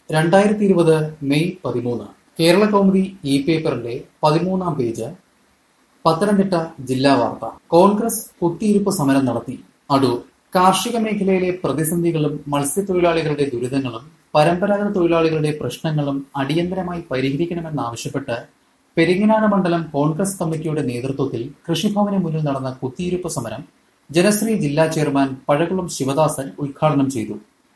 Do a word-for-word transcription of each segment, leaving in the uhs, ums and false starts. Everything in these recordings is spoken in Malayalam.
രണ്ടായിരത്തി ഇരുപത് മെയ് പതിമൂന്ന് കേരള കൗമുദി ഇ പേപ്പറിന്റെ പതിമൂന്നാം പേജ്. പത്തനംതിട്ട ജില്ലാ വാർത്ത. കോൺഗ്രസ് കുത്തിയിരിപ്പ് സമരം നടത്തി. അടൂർ. കാർഷിക മേഖലയിലെ പ്രതിസന്ധികളും മത്സ്യത്തൊഴിലാളികളുടെ ദുരിതങ്ങളും പരമ്പരാഗത തൊഴിലാളികളുടെ പ്രശ്നങ്ങളും അടിയന്തരമായി പരിഹരിക്കണമെന്നാവശ്യപ്പെട്ട് പെരിങ്ങനാട് മണ്ഡലം കോൺഗ്രസ് കമ്മിറ്റിയുടെ നേതൃത്വത്തിൽ കൃഷിഭവന് മുന്നിൽ നടന്ന കുത്തിയിരിപ്പ് സമരം ജനശ്രീ ജില്ലാ ചെയർമാൻ പഴകുളം ശിവദാസൻ ഉദ്ഘാടനം ചെയ്തു.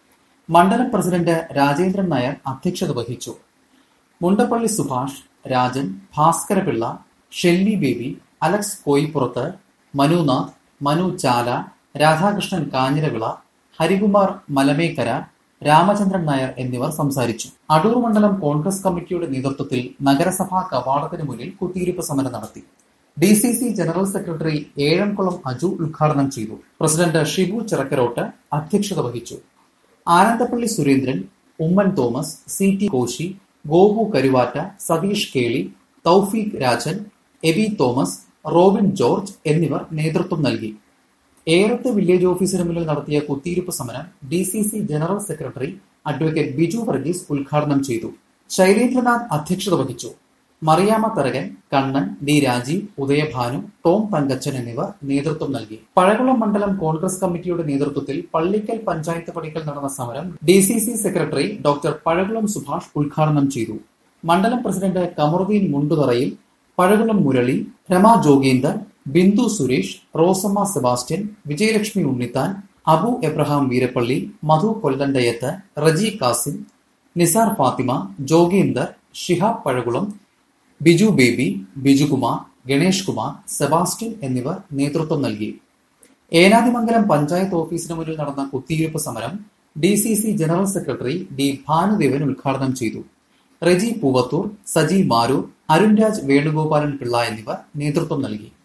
മണ്ഡലം പ്രസിഡന്റ് രാജേന്ദ്രൻ നായർ അധ്യക്ഷത വഹിച്ചു. മുണ്ടപ്പള്ളി സുഭാഷ്, രാജൻ, ഭാസ്കരപിള്ള, ഷെല്ലി ബേബി, അലക്സ് കോയിപ്പുറത്ത്, മനുനാഥ്, മനു ചാല, രാധാകൃഷ്ണൻ കാഞ്ഞിരവിള, ഹരികുമാർ മലമേക്കര, രാമചന്ദ്രൻ നായർ എന്നിവർ സംസാരിച്ചു. അടൂർ മണ്ഡലം കോൺഗ്രസ് കമ്മിറ്റിയുടെ നേതൃത്വത്തിൽ നഗരസഭാ കവാടത്തിന് മുന്നിൽ കുത്തിയിരിപ്പ് സമരം നടത്തി. D C C general secretary Ezhamkulam Aju ഉദ്ഘാടനം ചെയ്തു. പ്രസിഡന്റ് ഷിബു ചിറക്കരോട്ട് അധ്യക്ഷത വഹിച്ചു. ആനന്ദപ്പള്ളി സുരേന്ദ്രൻ, ഉമ്മൻ തോമസ്, സി ടി കോശി, ഗോപു കരുവാറ്റ, സതീഷ് കേളി, തൗഫീഖ് രാജൻ, എബി തോമസ്, റോബിൻ ജോർജ് എന്നിവർ നേതൃത്വം നൽകി. ഏറത്ത് വില്ലേജ് ഓഫീസിന് മുന്നിൽ നടത്തിയ കുത്തിയിരിപ്പ് സമരം D C C general secretary advocate Biju Varghese ഉദ്ഘാടനം ചെയ്തു. ശൈലേന്ദ്രനാഥ് അധ്യക്ഷത വഹിച്ചു. മറിയാമ്മ തരകൻ, കണ്ണൻ, ഡി രാജീവ്, ഉദയഭാനു, ടോം തങ്കച്ചൻ എന്നിവർ നേതൃത്വം നൽകി. പഴകുളം മണ്ഡലം കോൺഗ്രസ് കമ്മിറ്റിയുടെ നേതൃത്വത്തിൽ പള്ളിക്കൽ പഞ്ചായത്ത് പടിക്കൽ നടന്ന സമരം D C C secretary doctor Pazhakulam Subhash ഉദ്ഘാടനം ചെയ്തു. മണ്ഡലം പ്രസിഡന്റ് കമറുദ്ദീൻ മുണ്ടുതറയിൽ, പഴകുളം മുരളി, രമാ ജോഗീന്ദർ, ബിന്ദു സുരേഷ്, റോസമ്മ സെബാസ്റ്റ്യൻ, വിജയലക്ഷ്മി ഉണ്ണിത്താൻ, അബു എബ്രഹാം വീരപ്പള്ളി, മധു കൊല്ലണ്ടയത്ത്, റജി കാസിം, നിസാർ ഫാത്തിമ, ജോഗീന്ദർ, ഷിഹാബ് പഴകുളം, ബിജു ബേബി, ബിജുകുമാർ, ഗണേഷ് കുമാർ, സെബാസ്റ്റ്യൻ എന്നിവർ നേതൃത്വം നൽകി. ഏനാദിമംഗലം പഞ്ചായത്ത് ഓഫീസിന് മുന്നിൽ നടന്ന കുത്തിയിരിപ്പ് സമരം D C C general secretary D Bhanudevan ഉദ്ഘാടനം ചെയ്തു. റെജി പൂവത്തൂർ, സജി മാരൂർ, അരുൺരാജ് വേണുഗോപാലൻ പിള്ള എന്നിവർ നേതൃത്വം നൽകി.